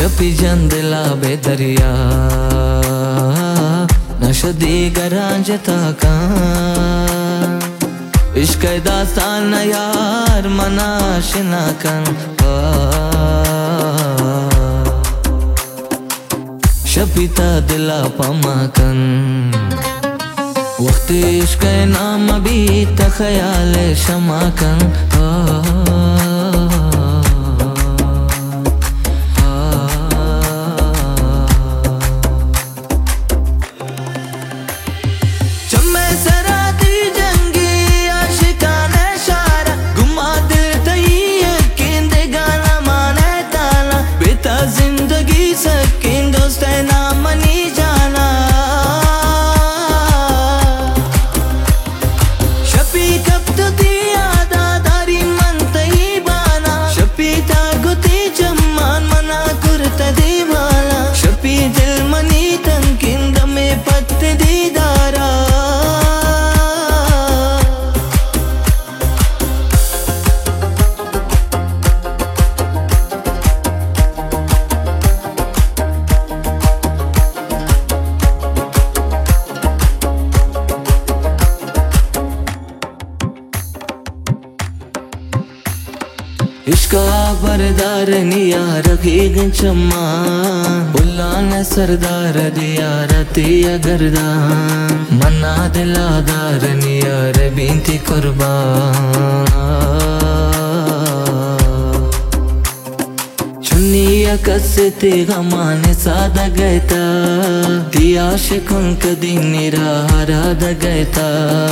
शपी जंदिला बेदरिया नशदी गरांजता का इश्क दास्तान यार मनाशना कन शपीता दिला पमाकन वक्त इश्क नाम भी तख्याल शमाकन इश्का बरदार निया रखी गंचम्मा बुल्ला ने सरदार दिया रतिया गर्दान मन्ना दिलादार निया रे बिनती कुर्बान चुन्निया कसते गमाने सादा गयता दिया शिकुन कदी निरा हराद गयता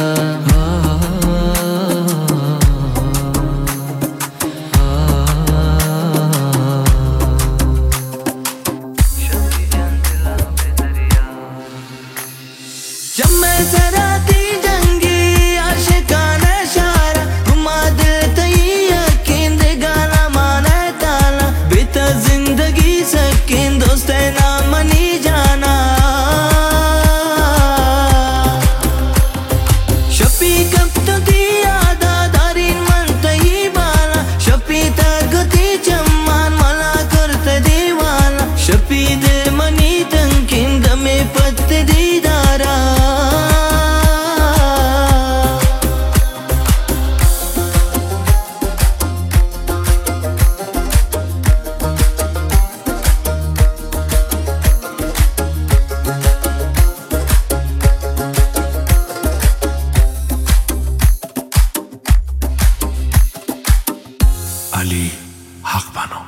जब मैं जरा दी जंगी आशिकाना शारा घुमा दिल तई यकीन दे गाना माना ताला बेता जिंदगी सकीन दोस्त ना मनी जाना शपी कब तो दिया दादारी मन तई बाला शपी तगती चम्मान मला करते दीवाना शपी दे मनी तंकिन गमे पत्ते दीदारा Ali Haq Bano.